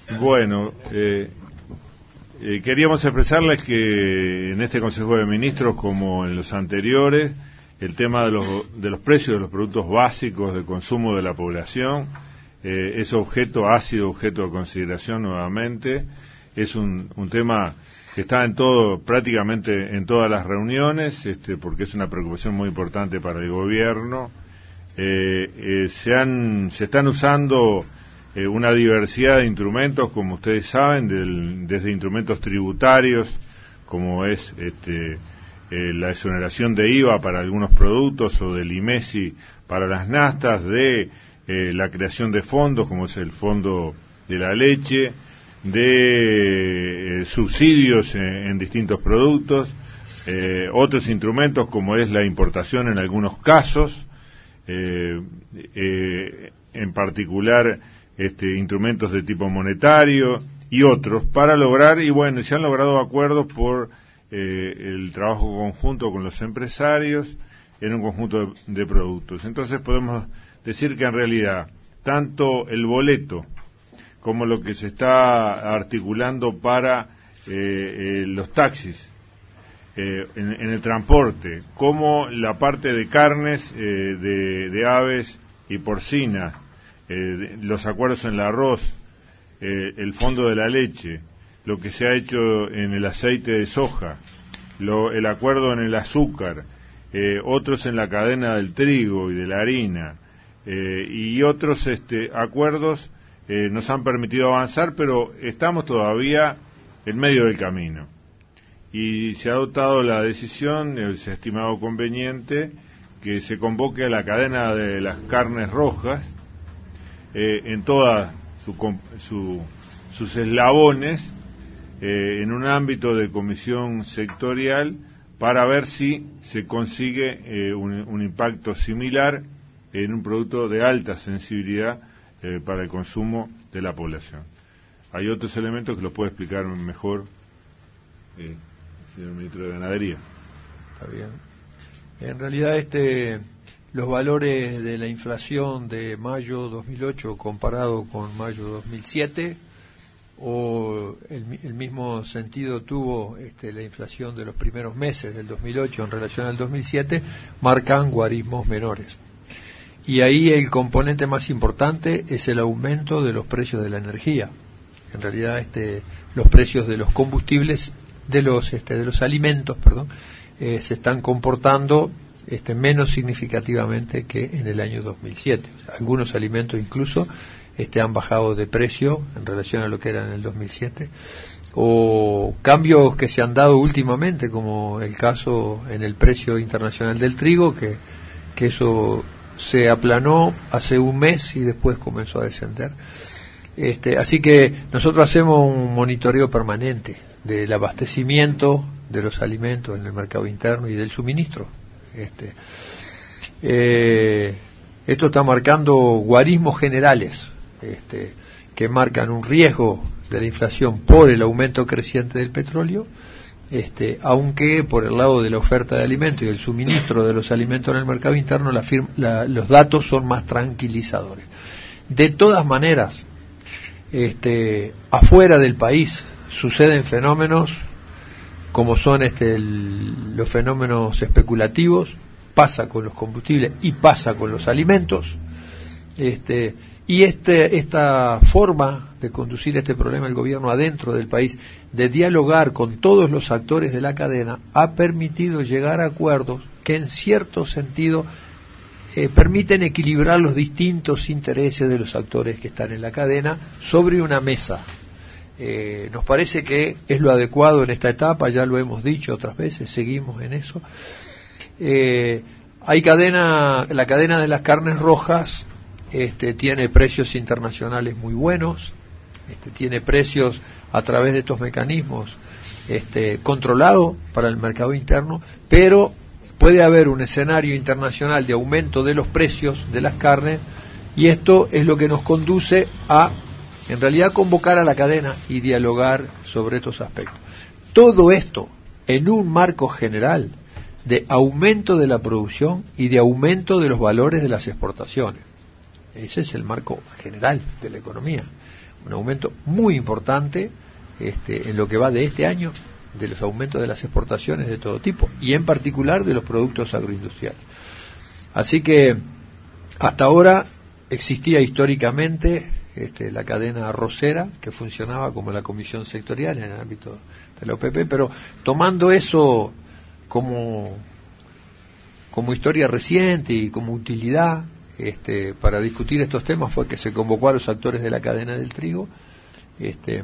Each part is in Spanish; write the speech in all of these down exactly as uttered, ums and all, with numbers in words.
Bueno, eh, eh, queríamos expresarles que en este Consejo de Ministros, como en los anteriores, el tema de los, de los precios de los productos básicos de consumo de la población eh, es objeto, ha sido objeto de consideración nuevamente. Es un, un tema que está en todo, prácticamente en todas las reuniones, este, porque es una preocupación muy importante para el gobierno. Eh, eh, se han, se están usando eh, una diversidad de instrumentos, como ustedes saben, del, desde instrumentos tributarios, como es este, eh, la exoneración de I V A para algunos productos, o del IMESI para las naftas, de eh, la creación de fondos, como es el fondo de la leche, de eh, subsidios en, en distintos productos, eh, otros instrumentos como es la importación en algunos casos, eh, eh, en particular este, instrumentos de tipo monetario y otros, para lograr, y bueno, se han logrado acuerdos por eh, el trabajo conjunto con los empresarios en un conjunto de, de productos. Entonces podemos decir que en realidad tanto el boleto como lo que se está articulando para eh, eh, los taxis, eh, en, en el transporte, como la parte de carnes, eh, de, de aves y porcina, eh, de, los acuerdos en el arroz, eh, el fondo de la leche, lo que se ha hecho en el aceite de soja, lo, el acuerdo en el azúcar, eh, otros en la cadena del trigo y de la harina, eh, y otros este, acuerdos Eh, nos han permitido avanzar, pero estamos todavía en medio del camino. Y se ha adoptado la decisión, eh, se ha estimado conveniente, que se convoque a la cadena de las carnes rojas, eh, en todas su, su, sus eslabones, eh, en un ámbito de comisión sectorial, para ver si se consigue eh, un, un impacto similar en un producto de alta sensibilidad Eh, para el consumo de la población. Hay otros elementos que los puede explicar mejor eh, el señor ministro de Ganadería. Está bien. En realidad, este, los valores de la inflación de mayo dos mil ocho comparado con mayo dos mil siete, o el, el mismo sentido tuvo este, la inflación de los primeros meses del dos mil ocho en relación al dos mil siete, marcan guarismos menores. Y ahí el componente más importante es el aumento de los precios de la energía. En realidad, este, los precios de los combustibles, de los, este, de los alimentos, perdón, eh, se están comportando este, menos significativamente que en el año dos mil siete. O sea, algunos alimentos incluso este, han bajado de precio en relación a lo que era en el dos mil siete. O cambios que se han dado últimamente, como el caso en el precio internacional del trigo, que, que eso se aplanó hace un mes y después comenzó a descender. Este, así que nosotros hacemos un monitoreo permanente del abastecimiento de los alimentos en el mercado interno y del suministro. Este, eh, esto está marcando guarismos generales, este, que marcan un riesgo de la inflación por el aumento creciente del petróleo. Este, aunque por el lado de la oferta de alimentos y el suministro de los alimentos en el mercado interno, la firma, la, los datos son más tranquilizadores. De todas maneras, este, afuera del país suceden fenómenos como son este, el, los fenómenos especulativos, pasa con los combustibles y pasa con los alimentos, este, y este, esta forma de conducir este problema el gobierno adentro del país, de dialogar con todos los actores de la cadena, ha permitido llegar a acuerdos que en cierto sentido eh, permiten equilibrar los distintos intereses de los actores que están en la cadena sobre una mesa. Eh, nos parece que es lo adecuado en esta etapa, ya lo hemos dicho otras veces, seguimos en eso. Eh, hay cadena, la cadena de las carnes rojas este, tiene precios internacionales muy buenos. Este, tiene precios a través de estos mecanismos este, controlados para el mercado interno, pero puede haber un escenario internacional de aumento de los precios de las carnes, y esto es lo que nos conduce a, en realidad, convocar a la cadena y dialogar sobre estos aspectos. Todo esto en un marco general de aumento de la producción y de aumento de los valores de las exportaciones. Ese es el marco general de la economía. un aumento muy importante este, en lo que va de este año, de los aumentos de las exportaciones de todo tipo, y en particular de los productos agroindustriales. Así que hasta ahora existía históricamente este, la cadena arrocera, que funcionaba como la comisión sectorial en el ámbito de la O P P, pero tomando eso como, como historia reciente y como utilidad este, para discutir estos temas, fue que se convocó a los actores de la cadena del trigo. Este,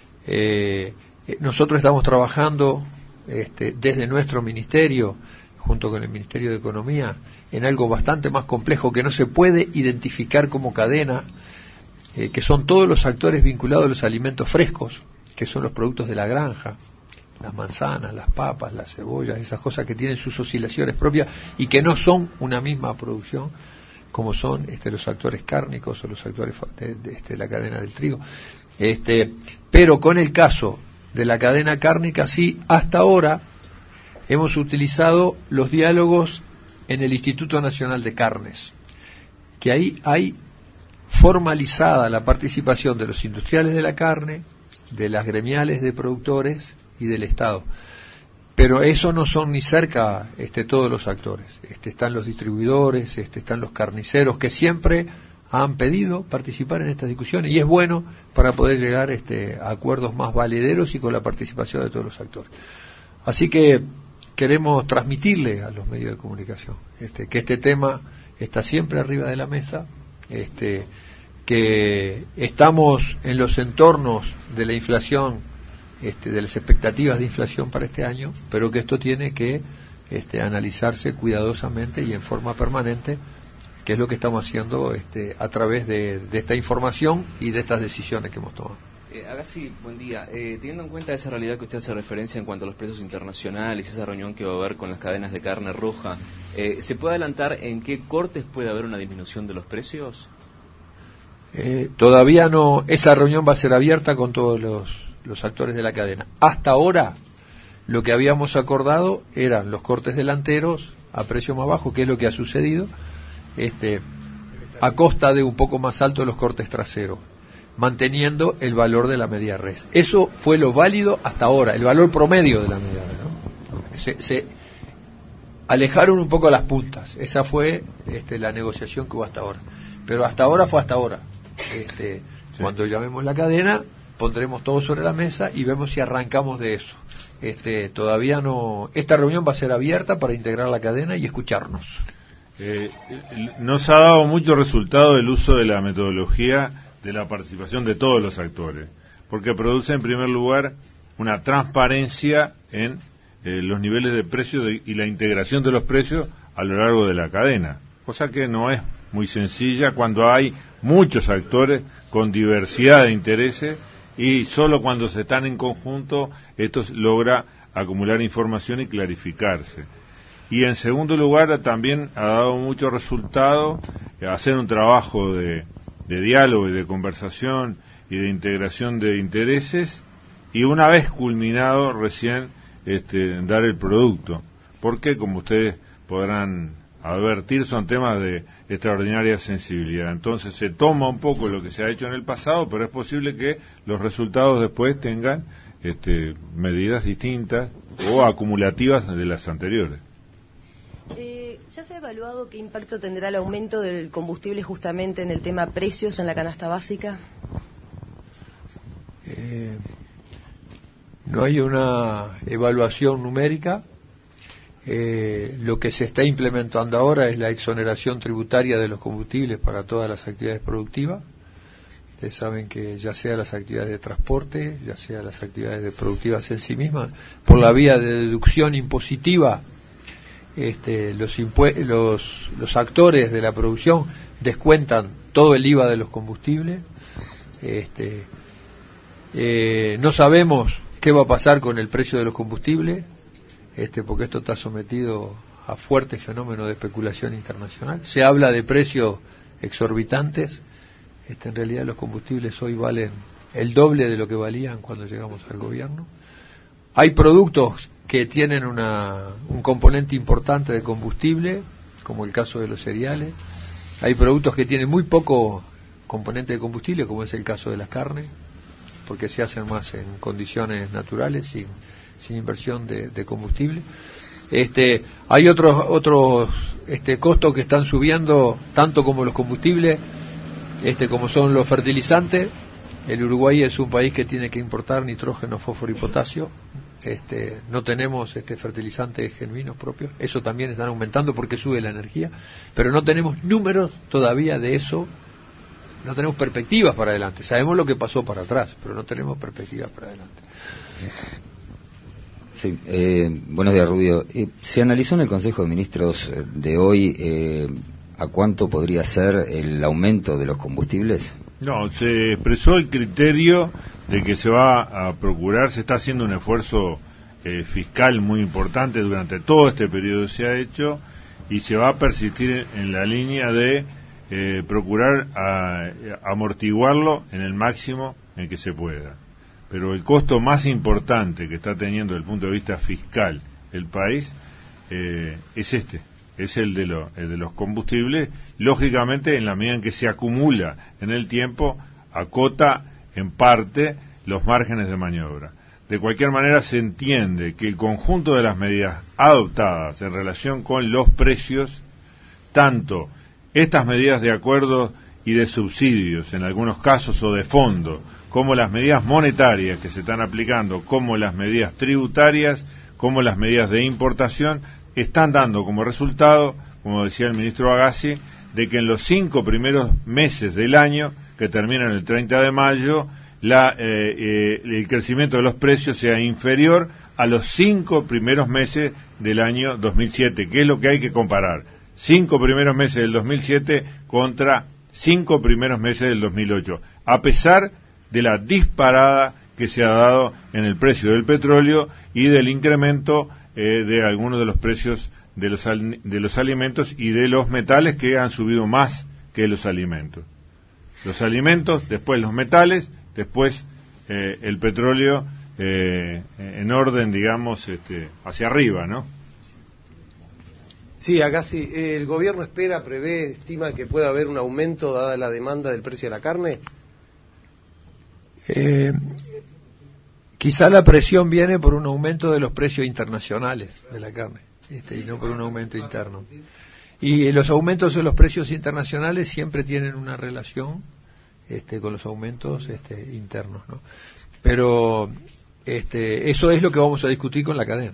eh, nosotros estamos trabajando este, desde nuestro ministerio, junto con el Ministerio de Economía, en algo bastante más complejo que no se puede identificar como cadena, eh, que son todos los actores vinculados a los alimentos frescos, que son los productos de la granja, las manzanas, las papas, las cebollas, esas cosas que tienen sus oscilaciones propias y que no son una misma producción, como son este, los actores cárnicos o los actores de, de este, la cadena del trigo. Este, pero con el caso de la cadena cárnica, sí, hasta ahora hemos utilizado los diálogos en el Instituto Nacional de Carnes, que ahí hay formalizada la participación de los industriales de la carne, de las gremiales de productores y del Estado. Pero eso no son ni cerca este, todos los actores. Este, están los distribuidores, este, están los carniceros, que siempre han pedido participar en estas discusiones, y es bueno para poder llegar este, a acuerdos más valederos y con la participación de todos los actores. Así que queremos transmitirle a los medios de comunicación este, que este tema está siempre arriba de la mesa, este, que estamos en los entornos de la inflación, este, de las expectativas de inflación para este año, pero que esto tiene que este, analizarse cuidadosamente y en forma permanente, que es lo que estamos haciendo este, a través de, de esta información y de estas decisiones que hemos tomado. Eh, Agassi, buen día. Eh, teniendo en cuenta esa realidad que usted hace referencia en cuanto a los precios internacionales y esa reunión que va a haber con las cadenas de carne roja, eh, ¿se puede adelantar en qué cortes puede haber una disminución de los precios? Eh, todavía no. Esa reunión va a ser abierta con todos los, los actores de la cadena. Hasta ahora, lo que habíamos acordado eran los cortes delanteros a precio más bajo, que es lo que ha sucedido, este, a costa de un poco más alto de los cortes traseros, manteniendo el valor de la media res. Eso fue lo válido hasta ahora, el valor promedio de la media res, ¿no? Se, se alejaron un poco las puntas. Esa fue este, la negociación que hubo hasta ahora. Pero hasta ahora fue hasta ahora. Este, sí. Cuando llamemos la cadena, pondremos todo sobre la mesa y vemos si arrancamos de eso. Este, todavía no. Esta reunión va a ser abierta para integrar la cadena y escucharnos. Eh, nos ha dado mucho resultado el uso de la metodología de la participación de todos los actores, porque produce en primer lugar una transparencia en eh, los niveles de precios de, y la integración de los precios a lo largo de la cadena, cosa que no es muy sencilla cuando hay muchos actores con diversidad de intereses, y solo cuando se están en conjunto esto logra acumular información y clarificarse. Y en segundo lugar también ha dado mucho resultado hacer un trabajo de de diálogo y de conversación y de integración de intereses, y una vez culminado recién este, dar el producto, porque como ustedes podrán advertir son temas de extraordinaria sensibilidad. Entonces se toma un poco lo que se ha hecho en el pasado, pero es posible que los resultados después tengan este, medidas distintas o acumulativas de las anteriores. Eh, ¿Ya se ha evaluado qué impacto tendrá el aumento del combustible justamente en el tema precios en la canasta básica? Eh, no hay una evaluación numérica. Eh, lo que se está implementando ahora es la exoneración tributaria de los combustibles para todas las actividades productivas. Ustedes saben que ya sea las actividades de transporte, ya sea las actividades productivas en sí mismas, por la vía de deducción impositiva, Este, los, impue- los, los actores de la producción descuentan todo el I V A de los combustibles. Este, eh, no sabemos qué va a pasar con el precio de los combustibles, este, porque esto está sometido a fuertes fenómenos de especulación internacional. Se habla de precios exorbitantes. Este, en realidad los combustibles hoy valen el doble de lo que valían cuando llegamos al gobierno. Hay productos que tienen una, un componente importante de combustible, como el caso de los cereales. Hay productos que tienen muy poco componente de combustible, como es el caso de las carnes, porque se hacen más en condiciones naturales, sin, sin inversión de, de combustible. Este, hay otros otros este, costos que están subiendo, tanto como los combustibles, este, como son los fertilizantes. El Uruguay es un país que tiene que importar nitrógeno, fósforo y potasio. Este, no tenemos este, fertilizantes genuinos propios. Eso también están aumentando porque sube la energía, pero no tenemos números todavía de eso. No tenemos perspectivas para adelante. Sabemos lo que pasó para atrás, pero no tenemos perspectivas para adelante. Sí, eh, buenos días, Rubio. Eh, ¿Se analizó en el Consejo de Ministros de hoy eh, a cuánto podría ser el aumento de los combustibles? No, se expresó el criterio de que se va a procurar, se está haciendo un esfuerzo eh, fiscal muy importante durante todo este periodo, se ha hecho, y se va a persistir en la línea de eh, procurar a, a amortiguarlo en el máximo en que se pueda. Pero el costo más importante que está teniendo desde el punto de vista fiscal el país eh, es este, es el de, lo, el de los combustibles. Lógicamente, en la medida en que se acumula en el tiempo, acota en parte los márgenes de maniobra. De cualquier manera, se entiende que el conjunto de las medidas adoptadas en relación con los precios, tanto estas medidas de acuerdo y de subsidios, en algunos casos, o de fondo, como las medidas monetarias que se están aplicando, como las medidas tributarias, como las medidas de importación, están dando como resultado, como decía el ministro Agassi, de que en los cinco primeros meses del año, que terminan el treinta de mayo, la, eh, eh, el crecimiento de los precios sea inferior a los cinco primeros meses del año dos mil siete, que es lo que hay que comparar. Cinco primeros meses del dos mil siete contra cinco primeros meses del dos mil ocho, a pesar de la disparada que se ha dado en el precio del petróleo y del incremento eh, de algunos de los precios de los, al, de los alimentos y de los metales, que han subido más que los alimentos. Los alimentos, después los metales, después eh, el petróleo eh, en orden, digamos, este, hacia arriba, ¿no? Sí, acá sí. ¿El gobierno espera, prevé, estima que pueda haber un aumento dada la demanda del precio de la carne? Eh, quizá la presión viene por un aumento de los precios internacionales de la carne, este, y no por un aumento interno. Y los aumentos de los precios internacionales siempre tienen una relación este, con los aumentos este, internos, ¿no? Pero este, eso es lo que vamos a discutir con la cadena,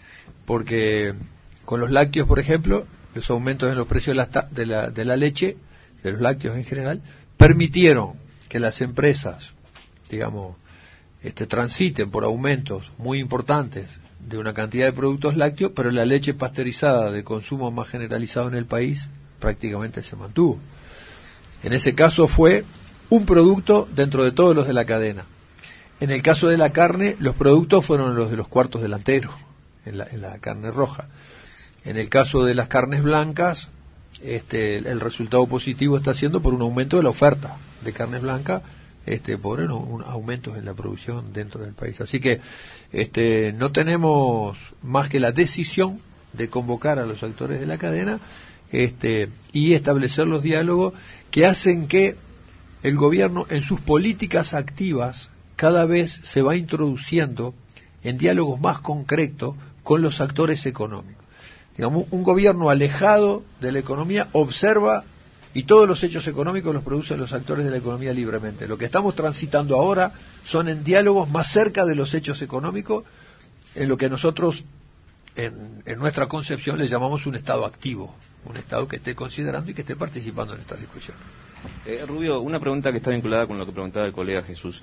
porque con los lácteos, por ejemplo, los aumentos en los precios de la, de la, de la leche, de los lácteos en general, permitieron que las empresas, digamos, este, transiten por aumentos muy importantes de una cantidad de productos lácteos, pero la leche pasteurizada de consumo más generalizado en el país prácticamente se mantuvo. En ese caso fue un producto dentro de todos los de la cadena. En el caso de la carne, los productos fueron los de los cuartos delanteros, en la, en la carne roja. En el caso de las carnes blancas, este, el, el resultado positivo está siendo por un aumento de la oferta de carnes blancas, este, por un, un aumentos en la producción dentro del país. Así que este, no tenemos más que la decisión de convocar a los actores de la cadena este, y establecer los diálogos que hacen que el gobierno en sus políticas activas cada vez se va introduciendo en diálogos más concretos con los actores económicos. Digamos, un gobierno alejado de la economía observa y todos los hechos económicos los producen los actores de la economía libremente. Lo que estamos transitando ahora son en diálogos más cerca de los hechos económicos, en lo que nosotros, en, en nuestra concepción, le llamamos un Estado activo, un Estado que esté considerando y que esté participando en estas discusiones. Eh, Rubio, una pregunta que está vinculada con lo que preguntaba el colega Jesús,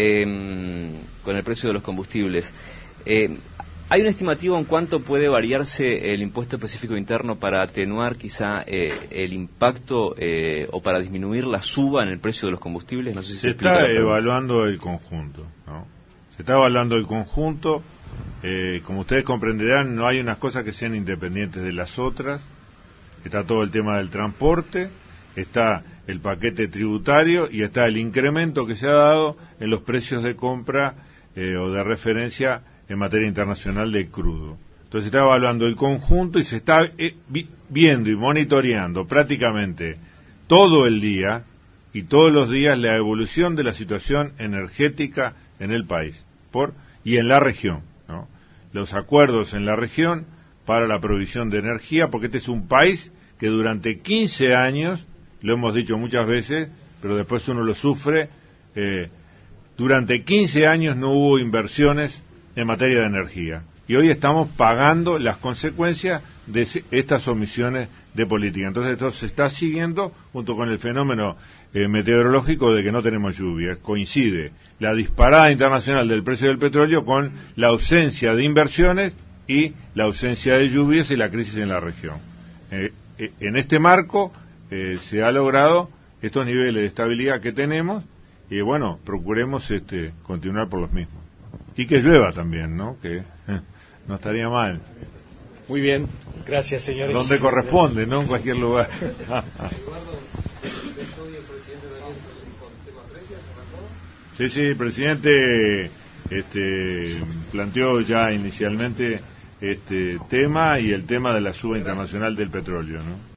eh, con el precio de los combustibles. Eh, ¿Hay un estimativo en cuánto puede variarse el impuesto específico interno para atenuar quizá eh, el impacto eh, o para disminuir la suba en el precio de los combustibles? No sé si se, se está evaluando el conjunto, ¿no? Se está evaluando el conjunto. Eh, como ustedes comprenderán, no hay unas cosas que sean independientes de las otras. Está todo el tema del transporte, está el paquete tributario y está el incremento que se ha dado en los precios de compra eh, o de referencia en materia internacional de crudo. Entonces se está evaluando el conjunto y se está eh, vi, viendo y monitoreando prácticamente todo el día, y todos los días la evolución de la situación energética en el país por y en la región, ¿no? Los acuerdos en la región para la provisión de energía, porque este es un país que durante quince años, lo hemos dicho muchas veces, pero después uno lo sufre, eh, durante quince años no hubo inversiones en materia de energía. Y hoy estamos pagando las consecuencias de estas omisiones de política. Entonces esto se está siguiendo junto con el fenómeno eh, meteorológico de que no tenemos lluvia. Coincide la disparada internacional del precio del petróleo con la ausencia de inversiones y la ausencia de lluvias y la crisis en la región. Eh, eh, en este marco eh, se ha logrado estos niveles de estabilidad que tenemos y bueno, procuremos este, continuar por los mismos. Y que llueva también, ¿no? Que eh, no estaría mal. Muy bien, gracias señores. Donde corresponde, ¿no? En cualquier lugar. Sí, sí, el presidente este, planteó ya inicialmente este tema y el tema de la suba internacional del petróleo, ¿no?